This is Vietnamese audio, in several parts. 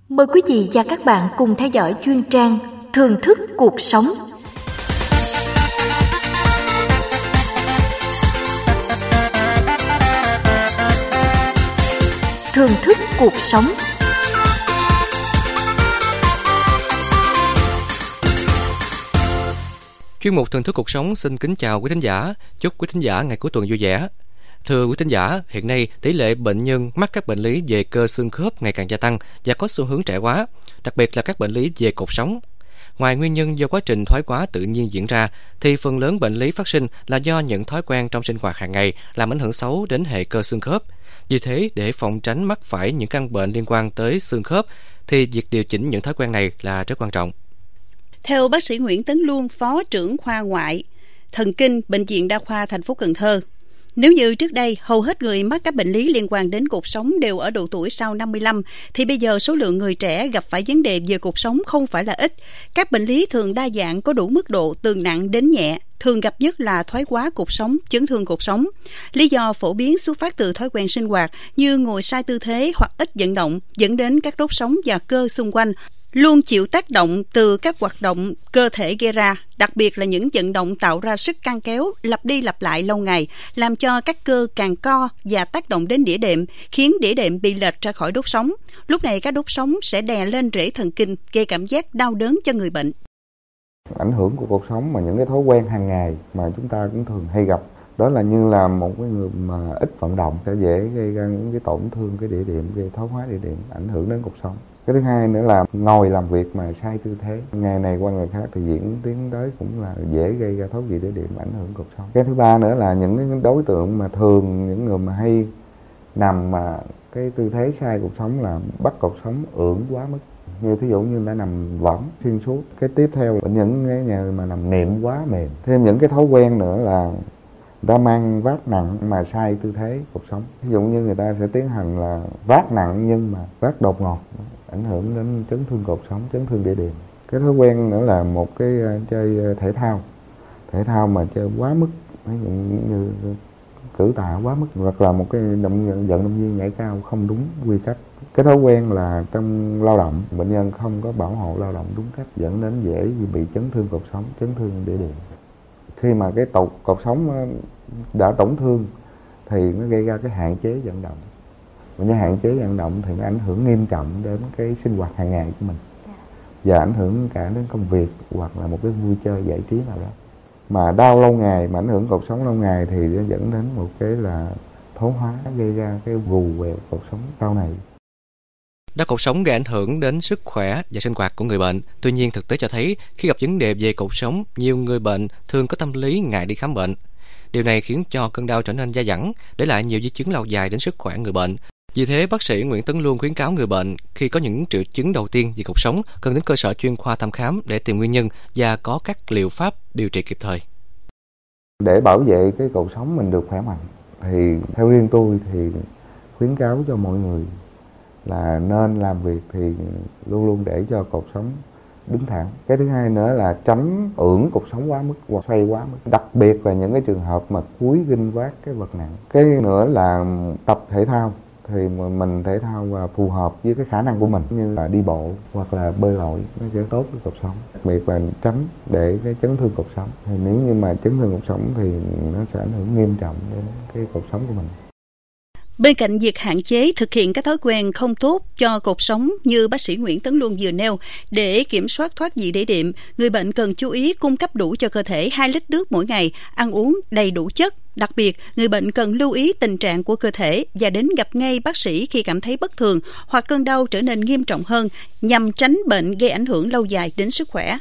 Mời quý vị và các bạn cùng theo dõi chuyên trang Thưởng thức cuộc sống. Thưởng thức cuộc sống. Chuyên mục Thưởng thức cuộc sống xin kính chào quý thính giả, chúc quý thính giả ngày cuối tuần vui vẻ. Thưa quý thính giả, hiện nay tỷ lệ bệnh nhân mắc các bệnh lý về cơ xương khớp ngày càng gia tăng và có xu hướng trẻ hóa, đặc biệt là các bệnh lý về cột sống. Ngoài nguyên nhân do quá trình thoái hóa tự nhiên diễn ra, thì phần lớn bệnh lý phát sinh là do những thói quen trong sinh hoạt hàng ngày làm ảnh hưởng xấu đến hệ cơ xương khớp. Vì thế, để phòng tránh mắc phải những căn bệnh liên quan tới xương khớp, thì việc điều chỉnh những thói quen này là rất quan trọng. Theo bác sĩ Nguyễn Tấn Luân, Phó trưởng khoa ngoại thần kinh Bệnh viện Đa khoa thành phố Cần Thơ, nếu như trước đây hầu hết người mắc các bệnh lý liên quan đến cột sống đều ở độ tuổi sau 55, thì bây giờ số lượng người trẻ gặp phải vấn đề về cột sống không phải là ít. Các bệnh lý thường đa dạng, có đủ mức độ từ nặng đến nhẹ, thường gặp nhất là thoái hóa cột sống, chấn thương cột sống. Lý do phổ biến xuất phát từ thói quen sinh hoạt như ngồi sai tư thế hoặc ít vận động, dẫn đến các đốt sống và cơ xung quanh luôn chịu tác động từ các hoạt động cơ thể gây ra, đặc biệt là những vận động tạo ra sức căng kéo lặp đi lặp lại lâu ngày, làm cho các cơ càng co và tác động đến đĩa đệm, khiến đĩa đệm bị lệch ra khỏi đốt sống. Lúc này các đốt sống sẽ đè lên rễ thần kinh, gây cảm giác đau đớn cho người bệnh. Ảnh hưởng của cột sống mà những cái thói quen hàng ngày mà chúng ta cũng thường hay gặp, đó là như là một cái người mà ít vận động sẽ dễ gây ra những cái tổn thương cái đĩa đệm, gây thoái hóa đĩa đệm, ảnh hưởng đến cột sống. Cái thứ hai nữa là ngồi làm việc mà sai tư thế, ngày này qua ngày khác thì diễn tiến tới cũng là dễ gây ra thoái vị đĩa đệm, ảnh hưởng cột sống. Cái thứ ba nữa là những cái đối tượng mà thường những người mà hay nằm mà cái tư thế sai cột sống là bắt cột sống ưỡn quá mức, như thí dụ như đã nằm võng xuyên suốt. Cái tiếp theo là những cái nhà mà nằm nệm quá mềm. Thêm những cái thói quen nữa là người ta mang vác nặng mà sai tư thế cột sống. Ví dụ như người ta sẽ tiến hành là vác nặng nhưng mà vác đột ngột, ảnh hưởng đến chấn thương cột sống, chấn thương đĩa đệm. Cái thói quen nữa là một cái chơi thể thao mà chơi quá mức, ví dụ như cử tạ quá mức, hoặc là một cái vận động viên nhảy cao không đúng quy cách. Cái thói quen là trong lao động, bệnh nhân không có bảo hộ lao động đúng cách, dẫn đến dễ bị chấn thương cột sống, chấn thương đĩa đệm. Khi mà cái cột sống đã tổn thương thì nó gây ra cái hạn chế vận động. Và hạn chế vận động thì nó ảnh hưởng nghiêm trọng đến cái sinh hoạt hàng ngày của mình. Và ảnh hưởng cả đến công việc hoặc là một cái vui chơi giải trí nào đó. Mà đau lâu ngày, mà ảnh hưởng cột sống lâu ngày thì nó dẫn đến một cái là thoái hóa, gây ra cái gù quẹo cột sống sau này. Đau cột sống gây ảnh hưởng đến sức khỏe và sinh hoạt của người bệnh. Tuy nhiên, thực tế cho thấy khi gặp vấn đề về cột sống, nhiều người bệnh thường có tâm lý ngại đi khám bệnh. Điều này khiến cho cơn đau trở nên dai dẳng, để lại nhiều di chứng lâu dài đến sức khỏe người bệnh. Vì thế, bác sĩ Nguyễn Tấn Luân khuyến cáo người bệnh khi có những triệu chứng đầu tiên về cột sống cần đến cơ sở chuyên khoa thăm khám để tìm nguyên nhân và có các liệu pháp điều trị kịp thời. Để bảo vệ cái cột sống mình được khỏe mạnh thì theo riêng tôi thì khuyến cáo cho mọi người là nên làm việc thì luôn luôn để cho cột sống đứng thẳng. Cái thứ hai nữa là tránh ưỡn cột sống quá mức hoặc xoay quá mức, đặc biệt là những cái trường hợp mà cúi ginh vác cái vật nặng. Cái nữa là tập thể thao thì mình thể thao và phù hợp với cái khả năng của mình, như là đi bộ hoặc là bơi lội, nó sẽ tốt với cột sống. Đặc biệt là tránh để cái chấn thương cột sống. Thì nếu như mà chấn thương cột sống thì nó sẽ ảnh hưởng nghiêm trọng đến cái cột sống của mình. Bên cạnh việc hạn chế thực hiện các thói quen không tốt cho cột sống như bác sĩ Nguyễn Tấn Luân vừa nêu, để kiểm soát thoát vị đĩa đệm, người bệnh cần chú ý cung cấp đủ cho cơ thể 2 lít nước mỗi ngày, ăn uống đầy đủ chất. Đặc biệt, người bệnh cần lưu ý tình trạng của cơ thể và đến gặp ngay bác sĩ khi cảm thấy bất thường hoặc cơn đau trở nên nghiêm trọng hơn, nhằm tránh bệnh gây ảnh hưởng lâu dài đến sức khỏe.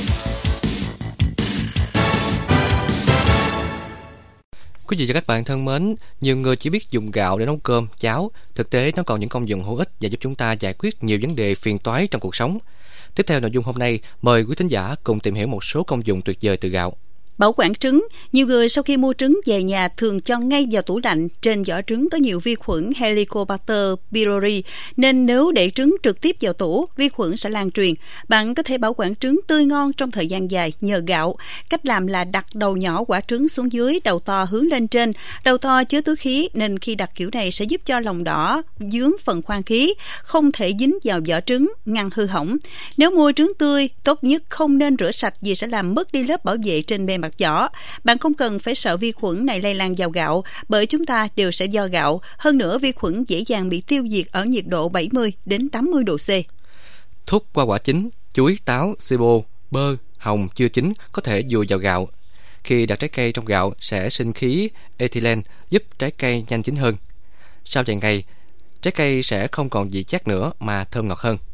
Quý vị và các bạn thân mến, nhiều người chỉ biết dùng gạo để nấu cơm, cháo. Thực tế nó còn những công dụng hữu ích và giúp chúng ta giải quyết nhiều vấn đề phiền toái trong cuộc sống. Tiếp theo nội dung hôm nay, mời quý thính giả cùng tìm hiểu một số công dụng tuyệt vời từ gạo. Bảo quản trứng, nhiều người sau khi mua trứng về nhà thường cho ngay vào tủ lạnh. Trên vỏ trứng có nhiều vi khuẩn Helicobacter pylori, nên nếu để trứng trực tiếp vào tủ, vi khuẩn sẽ lan truyền. Bạn có thể bảo quản trứng tươi ngon trong thời gian dài nhờ gạo. Cách làm là đặt đầu nhỏ quả trứng xuống dưới, đầu to hướng lên trên. Đầu to chứa túi khí, nên khi đặt kiểu này sẽ giúp cho lòng đỏ dướng phần khoan khí, không thể dính vào vỏ trứng, ngăn hư hỏng. Nếu mua trứng tươi, tốt nhất không nên rửa sạch vì sẽ làm mất đi lớp bảo vệ trên bề mặt vỏ. Bạn không cần phải sợ vi khuẩn này lây lan vào gạo, bởi chúng ta đều sẽ do gạo. Hơn nữa, vi khuẩn dễ dàng bị tiêu diệt ở nhiệt độ 70 đến 80 độ C. Thuốc qua quả chín, chuối, táo, sô bô, bơ, hồng chưa chín có thể dùi vào gạo. Khi đặt trái cây trong gạo sẽ sinh khí ethylene giúp trái cây nhanh chín hơn. Sau vài ngày, trái cây sẽ không còn vị chát nữa mà thơm ngọt hơn.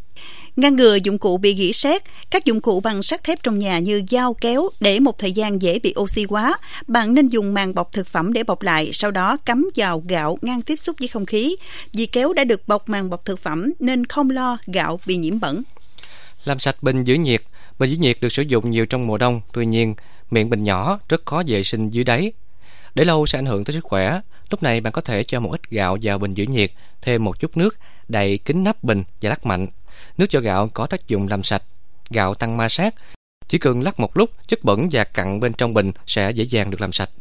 Ngăn ngừa dụng cụ bị rỉ sét. Các dụng cụ bằng sắt thép trong nhà như dao, kéo để một thời gian dễ bị oxy hóa. Bạn nên dùng màng bọc thực phẩm để bọc lại, sau đó cắm vào gạo ngăn tiếp xúc với không khí. Vì kéo đã được bọc màng bọc thực phẩm nên không lo gạo bị nhiễm bẩn. Làm sạch bình giữ nhiệt. Bình giữ nhiệt được sử dụng nhiều trong mùa đông, tuy nhiên miệng bình nhỏ rất khó vệ sinh dưới đáy. Để lâu sẽ ảnh hưởng tới sức khỏe. Lúc này bạn có thể cho một ít gạo vào bình giữ nhiệt, thêm một chút nước, đậy kín nắp bình và lắc mạnh. Nước cho gạo có tác dụng làm sạch, gạo tăng ma sát. Chỉ cần lắc một lúc, chất bẩn và cặn bên trong bình sẽ dễ dàng được làm sạch.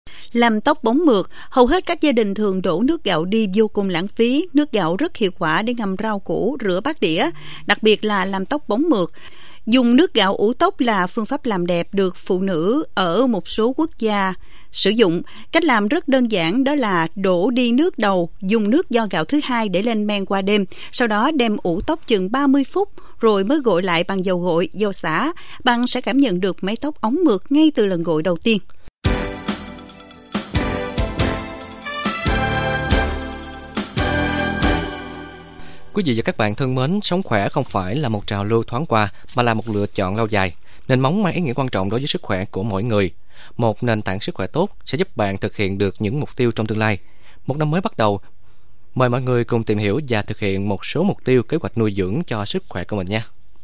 Làm tóc bóng mượt, hầu hết các gia đình thường đổ nước gạo đi vô cùng lãng phí. Nước gạo rất hiệu quả để ngâm rau củ, rửa bát đĩa, đặc biệt là làm tóc bóng mượt. Dùng nước gạo ủ tóc là phương pháp làm đẹp được phụ nữ ở một số quốc gia sử dụng. Cách làm rất đơn giản, đó là đổ đi nước đầu, dùng nước vo gạo thứ hai để lên men qua đêm, sau đó đem ủ tóc chừng 30 phút rồi mới gội lại bằng dầu gội, dầu xả. Bạn sẽ cảm nhận được mái tóc óng mượt ngay từ lần gội đầu tiên. Quý vị và các bạn thân mến, sống khỏe không phải là một trào lưu thoáng qua mà là một lựa chọn lâu dài, nên móng mang ý nghĩa quan trọng đối với sức khỏe của mỗi người. Một nền tảng sức khỏe tốt sẽ giúp bạn thực hiện được những mục tiêu trong tương lai. Một năm mới bắt đầu, mời mọi người cùng tìm hiểu và thực hiện một số mục tiêu kế hoạch nuôi dưỡng cho sức khỏe của mình nha.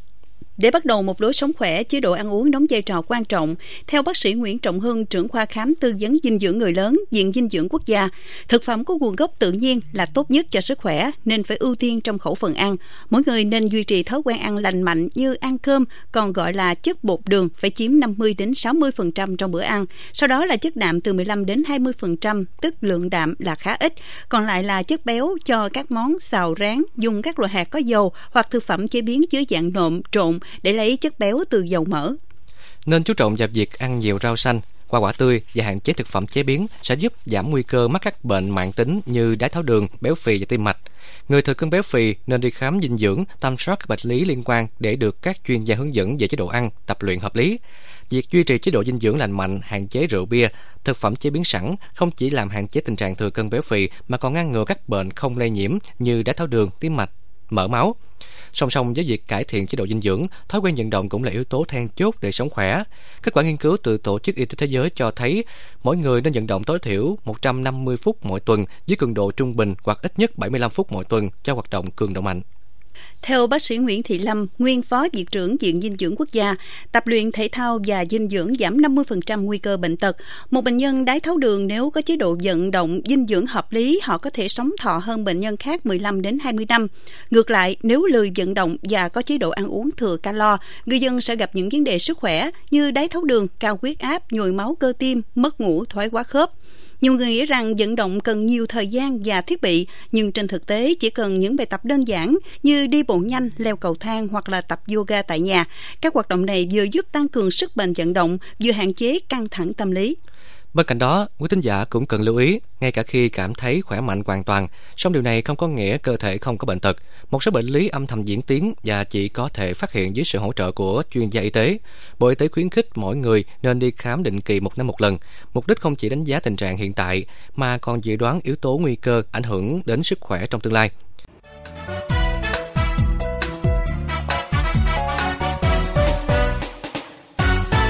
Để bắt đầu một lối sống khỏe, chế độ ăn uống đóng vai trò quan trọng. Theo bác sĩ Nguyễn Trọng Hưng, trưởng khoa khám tư vấn dinh dưỡng người lớn, Viện Dinh dưỡng Quốc gia, thực phẩm có nguồn gốc tự nhiên là tốt nhất cho sức khỏe nên phải ưu tiên trong khẩu phần ăn. Mỗi người nên duy trì thói quen ăn lành mạnh như ăn cơm, còn gọi là chất bột đường, phải chiếm 50 đến 60% trong bữa ăn. Sau đó là chất đạm từ 15 đến 20%, tức lượng đạm là khá ít. Còn lại là chất béo cho các món xào rán, dùng các loại hạt có dầu hoặc thực phẩm chế biến dưới dạng nộm, trộn để lấy chất béo từ dầu mỡ. Nên chú trọng vào việc ăn nhiều rau xanh, hoa quả tươi và hạn chế thực phẩm chế biến sẽ giúp giảm nguy cơ mắc các bệnh mãn tính như đái tháo đường, béo phì và tim mạch. Người thừa cân béo phì nên đi khám dinh dưỡng, tầm soát các bệnh lý liên quan để được các chuyên gia hướng dẫn về chế độ ăn, tập luyện hợp lý. Việc duy trì chế độ dinh dưỡng lành mạnh, hạn chế rượu bia, thực phẩm chế biến sẵn không chỉ làm hạn chế tình trạng thừa cân béo phì mà còn ngăn ngừa các bệnh không lây nhiễm như đái tháo đường, tim mạch, mỡ máu. Song song với việc cải thiện chế độ dinh dưỡng, thói quen vận động cũng là yếu tố then chốt để sống khỏe. Kết quả nghiên cứu từ Tổ chức Y tế Thế giới cho thấy mỗi người nên vận động tối thiểu 150 phút mỗi tuần với cường độ trung bình hoặc ít nhất 75 phút mỗi tuần cho hoạt động cường độ mạnh. Theo bác sĩ Nguyễn Thị Lâm, nguyên Phó Viện trưởng Viện Dinh dưỡng Quốc gia, tập luyện thể thao và dinh dưỡng giảm 50% nguy cơ bệnh tật. Một bệnh nhân đái tháo đường nếu có chế độ vận động, dinh dưỡng hợp lý, họ có thể sống thọ hơn bệnh nhân khác 15 đến 20 năm. Ngược lại, nếu lười vận động và có chế độ ăn uống thừa calo, người dân sẽ gặp những vấn đề sức khỏe như đái tháo đường, cao huyết áp, nhồi máu cơ tim, mất ngủ, thoái hóa khớp. Nhiều người nghĩ rằng vận động cần nhiều thời gian và thiết bị, nhưng trên thực tế chỉ cần những bài tập đơn giản như đi bộ nhanh, leo cầu thang hoặc là tập yoga tại nhà. Các hoạt động này vừa giúp tăng cường sức bền vận động, vừa hạn chế căng thẳng tâm lý. Bên cạnh đó, quý thính giả cũng cần lưu ý, ngay cả khi cảm thấy khỏe mạnh hoàn toàn, song điều này không có nghĩa cơ thể không có bệnh tật. Một số bệnh lý âm thầm diễn tiến và chỉ có thể phát hiện dưới sự hỗ trợ của chuyên gia y tế. Bộ Y tế khuyến khích mỗi người nên đi khám định kỳ 1 năm 1 lần. Mục đích không chỉ đánh giá tình trạng hiện tại, mà còn dự đoán yếu tố nguy cơ ảnh hưởng đến sức khỏe trong tương lai.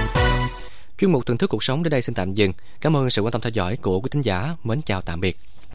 Chuyên mục Từng Thức Cuộc Sống đến đây xin tạm dừng. Cảm ơn sự quan tâm theo dõi của quý thính giả. Mến chào tạm biệt.